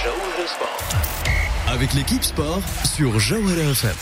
Jawhara Sport. Avec l'équipe sport sur Jawhara FM.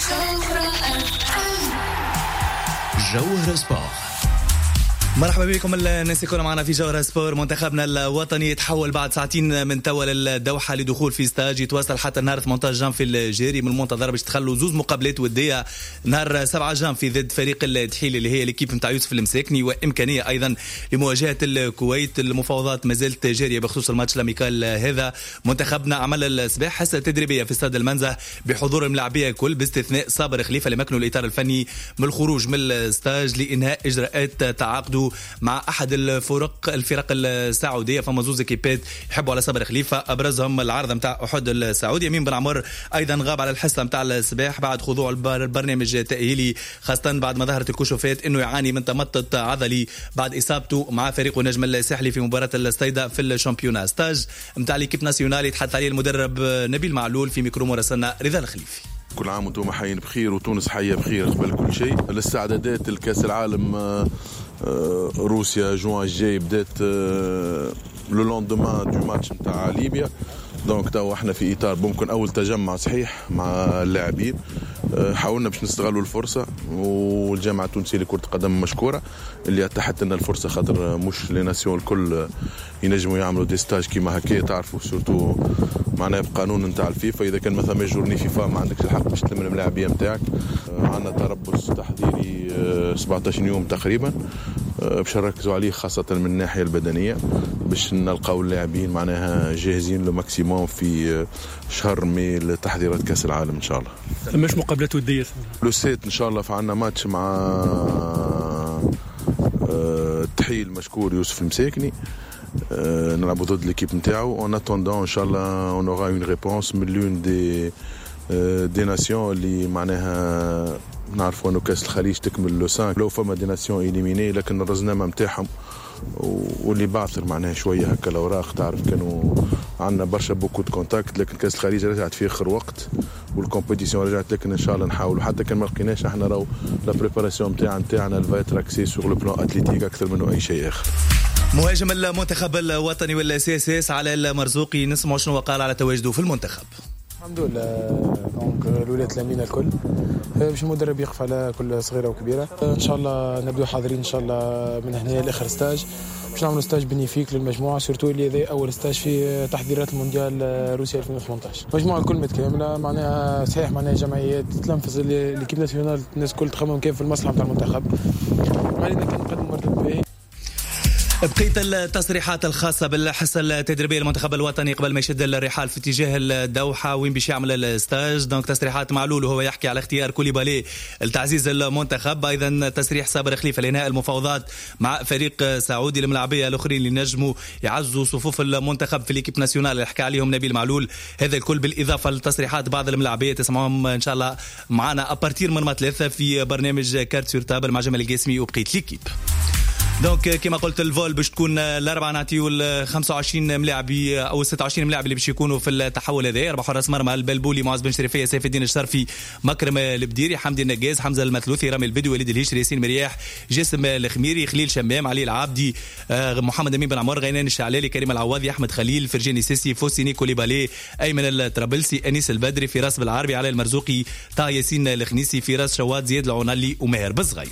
Jawhara Sport. مرحبا بكم الناس الكل معنا في جوهرة سبور. منتخبنا الوطني يتحول بعد ساعتين من توا للدوحة لدخول في ستاج يتواصل حتى نهار 18 جانفي الجاري. من المنتظر باش تخلوا زوز مقابلات ودية نهار 7 جانفي ضد فريق الدحيل اللي هي ليكيب نتاع يوسف المساكني، وإمكانية أيضا لمواجهة الكويت. المفاوضات مازالت جارية بخصوص الماتش الأميكال هذا. منتخبنا عمل الصباح حصة تدريبية في استاد المنزه بحضور الملاعبية الكل باستثناء صابر خليفة اللي مكنوا الإطار الفني من الخروج من الستاج لإنهاء إجراءات تعاقده مع أحد الفرق السعودية. فما زوز كيبات يحبوا على صابر خليفة، أبرزهم العارضة متاع أحد السعودي. يمين بن عمر أيضا غاب على الحصة متاع الصباح بعد خضوع البرنامج التأهيلي، خاصة بعد ما ظهرت الكشوفات إنه يعاني من تمطط عضلي بعد إصابته مع فريق نجم الساحلي في مباراة الستيدا في الشامبيونا. ستاج متاع ليكيب ناسيونال يتحدث عليه المدرب نبيل معلول في ميكرو مراسلنا رضا الخليفي. كل عام وانتم حيين بخير وتونس حية بخير قبل كل شيء. الاستعدادات لكأس العالم روسيا جوان الجاي بدات لو لوندومان دو ماتش نتاع ليبيا. دونك تو احنا في اطار ممكن اول تجمع صحيح مع اللاعبين. حاولنا باش نستغلوا الفرصه، والجامعه التونسيه لكره القدم مشكوره اللي اتاحت لنا الفرصه، خاطر مش لي ناسيون الكل ينجموا يعملوا دي ستاج كيما هكا. تعرفوا سورتو معناها بقانون نتاع الفيفا اذا كان ما ثماش جورني فيفا ما عندكش الحق باش تلم الملاعبيه نتاعك. عندنا تربص تحضيري 17 يوم تقريبا باش نركزوا عليه خاصه من الناحيه البدنيه باش نلقاو اللاعبين معناها جاهزين لو ماكسيموم في شهر مي لتحضيرات كاس العالم ان شاء الله. مش مقابلات وديه لو سيت ان شاء الله فعلنا ماتش مع التحيل مشكور يوسف المساكني. نلعبوا ضد ليكيب نتاعو. اون اتوندون ان شاء الله اون اورا اون ريبونس من لون دي ناسيون اللي معناها نعرفوا انه كاس الخليج تكمل لو 5 لو فما دي ناسيون إليميني، لكن الرزنامه نتاعهم واللي بعثر معناها شويه هكا الاوراق. تعرف كانوا عندنا برشا بوكو دو كونتاكت، لكن كاس الخليج رجعت في اخر وقت والكومبيتيسيون رجعت. لكن ان شاء الله نحاولوا حتى كان ما لقيناش احنا راهو لا بريباراسيون نتاعنا الفايت راكسي سور لو بلان اتليتيك اكثر منه اي شيء اخر. مهاجم المنتخب الوطني والسياسيس على المرزوقي، نسمع شنو قال على تواجده في المنتخب. الحمد لله. دونك الولاد لامين الكل باش المدرب يقف على كل صغيره وكبيره. ان شاء الله نبدو حاضرين ان شاء الله من هنا لاخر ستاج باش نعملوا ستاج بنيفيك للمجموعه، سورتو اللي هذا اول ستاج في تحضيرات المونديال روسيا 2018. المجموعه الكل متكامله معناها صحيح معناها جمعيات تلمفز ليكيب ناسيونال، الناس الكل تخمم كيف في المصلحه نتاع المنتخب. ما علينا كان نقدم مرتب باهي. بقيت التصريحات الخاصة بالحصة التدريبية للمنتخب الوطني قبل ما يشد الرحال في اتجاه الدوحة وين باش يعمل الستاج. دونك تصريحات معلول وهو يحكي على اختيار كوليبالي لتعزيز المنتخب. أيضا تصريح صابر خليفة لإنهاء المفاوضات مع فريق سعودي. الملاعبية الآخرين اللي نجموا يعزوا صفوف المنتخب في ليكيب ناسيونال اللي حكى عليهم نبيل معلول. هذا الكل بالإضافة لتصريحات بعض الملاعبية تسمعهم إن شاء الله معنا أبارتير من ثلاثة في برنامج كارت سور تابل مع جمال القاسمي وبقية ليكيب. دونك كما قلت الفول باش تكون الاربعه نعطيو ال 25 ملاعبي او 26 ملاعب اللي باش يكونوا في التحول هذا. اربع حراس مرمى البلبولي، معز بن شريفيه، سيف الدين الشرفي، مكرم البديري، حمدي النجاز، حمزه المثلوثي، رامي البدوي، وليد الهشري، ياسين مرياح، جاسم الخميري، خليل شمام، علي العابدي، محمد امين بن عمر، غينان الشعلالي، كريم العواضي، احمد خليل، فرجاني سيسي، فوسيني كوليبالي، ايمن الطرابلسي، انيس البدري، فراس بالعربي، علي المرزوقي، طه ياسين الخنيسي، فراس شواد، زياد العنالي وماهر بالصغير.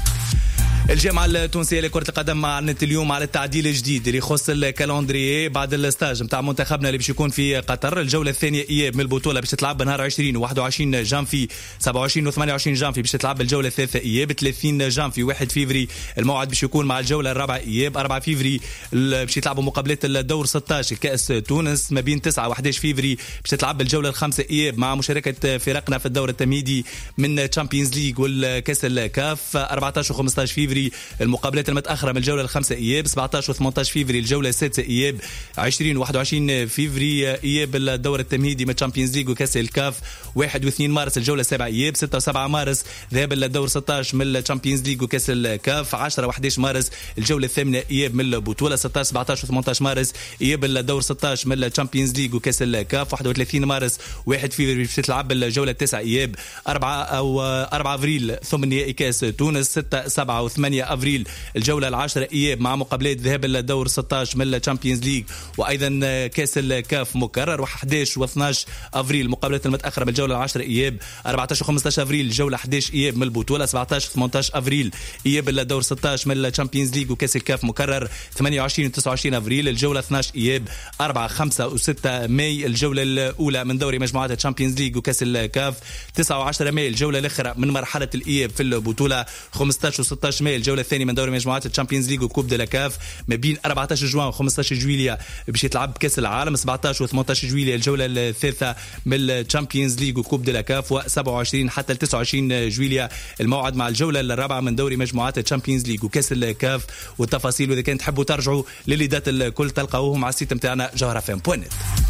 الجامعة التونسية لكرة القدم أعلنت اليوم على التعديل الجديد اللي يخص الكالندرية بعد الستاج متاع منتخبنا اللي باش يكون في قطر. الجولة الثانية إياب من البطولة باش تتلعب بنهار 20 و 21 جانفي، 27 و 28 جانفي باش تتلعب الجولة الثالثة إياب، 30 جانفي 1 فيفري الموعد باش يكون مع الجولة الرابعة إياب، 4 فيفري باش يتلعبوا مقابلات الدور 16 كأس تونس، ما بين 9 و 11 فيفري باش تتلعب الجولة الخامسة إياب مع مشاركة فرقنا في الدور التمهيدي من تشامبيونز ليج والكأس الكاف، 14 و 15 فيفري المقابلات المتأخرة من الجولة الخامسة إياب، 17 و 18 فيفري الجولة السادسة إياب، 20 و 21 فيفري إياب الدور التمهيدي من تشامبيونز ليج وكأس الكاف، 1 و 2 مارس الجولة السابعة إياب، 6 و 7 مارس ذهاب الدور 16 من تشامبيونز ليج وكأس الكاف، 10 و 11 مارس الجولة الثامنة إياب من البطولة، 16 17 و 18 مارس إياب الدور 16 من تشامبيونز ليج وكأس الكاف، 31 مارس 1 فيفري باش تلعب الجولة التاسعة إياب، 4 أو 4 أفريل ثم نهائي كأس تونس، 6 7 و 8 8 أفريل الجولة 10 إياب مع مقابلات ذهاب الدور 16 من الشامبيونز ليج، وأيضا كاس الكاف مكرر. و11 و12 أفريل مقابلات المتأخرة بالجولة 10 إياب. 14 و15 أفريل الجولة 11 إياب من البطولة. 17 و18 أفريل إياب الدور 16 من الشامبيونز ليج وكاس الكاف مكرر. 28 و29 أفريل الجولة 12 إياب. 4 5 و6 ماي الجولة الأولى من دوري مجموعات الشامبيونز ليج وكاس الكاف. 9 و10 ماي الجولة الأخرى من مرحلة الإياب في البطولة. 15 و16 ماي الجولة الثانية من دوري مجموعات الشامبيونز ليج وكوب دي لا كاف. ما بين 14 جوان و15 جويلية باش يتلعب كاس العالم. 17 و18 جويلية الجولة الثالثة من الشامبيونز ليج وكوب دي لا كاف. و27 حتى 29 جويلية الموعد مع الجولة الرابعة من دوري مجموعات الشامبيونز ليج وكاس الكاف. والتفاصيل وإذا كنت تحبوا ترجعوا لليدات الكل تلقاوهم على السيت متاعنا جوهرفم.net.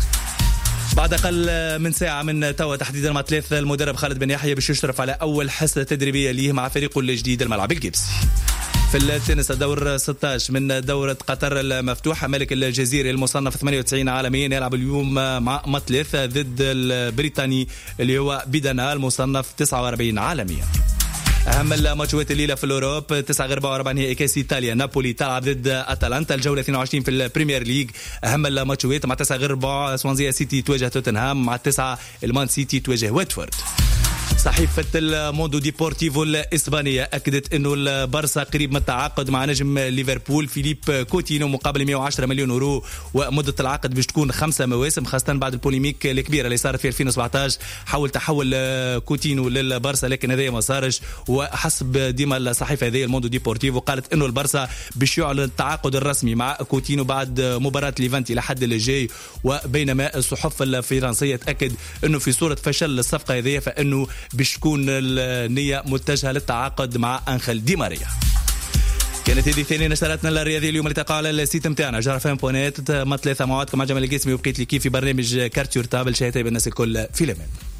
بعد أقل من ساعة من توا تحديدا مع 3 المدرب خالد بن يحيى باش يشرف على أول حصة تدريبية ليه مع فريقه الجديد الملعب الجبسي. في التنس الدور 16 من دورة قطر المفتوحة ملك الجزيري المصنف 98 عالميا يلعب اليوم مع مطلث ضد البريطاني اللي هو بيدانا المصنف 49 عالميا. أهم الماتشات الليلة في الأوروب 9:44 نهائي كأس إيطاليا نابولي تلعب ضد أتلانتا الجولة 22 في البريمير ليج. أهم الماتشات مع 9:04 سوانزيا سيتي تواجه توتنهام. مع 9 المان سيتي تواجه واتفورد. صحيفة الموندو ديبورتيفو الإسبانية أكدت أنه البارسا قريب من التعاقد مع نجم ليفربول فيليب كوتينو مقابل 110 مليون يورو، ومدة العقد باش تكون 5 مواسم، خاصة بعد البوليميك الكبيرة اللي صارت في 2017 حاول تحول كوتينو للبارسا، لكن هذا ما صارش. وحسب ديما الصحيفة هذه الموندو ديبورتيفو قالت أنه البارسا باش يعلن التعاقد الرسمي مع كوتينو بعد مباراة ليفانتي لحد الجاي. وبينما الصحف الفرنسية تأكد أنه في صورة فشل الصفقة هذه فإنه باش تكون النية متجهة للتعاقد مع أنخيل دي ماريا. كانت هذه ثاني نشراتنا الرياضية اليوم اللي تقع على السيت متاعنا جوهرفم.net. ما 3 موعدكم مع جمال القاسمي وبقيت لي كيف في برنامج كارتيور تابل. شهيتي بالناس الكل في الأمان.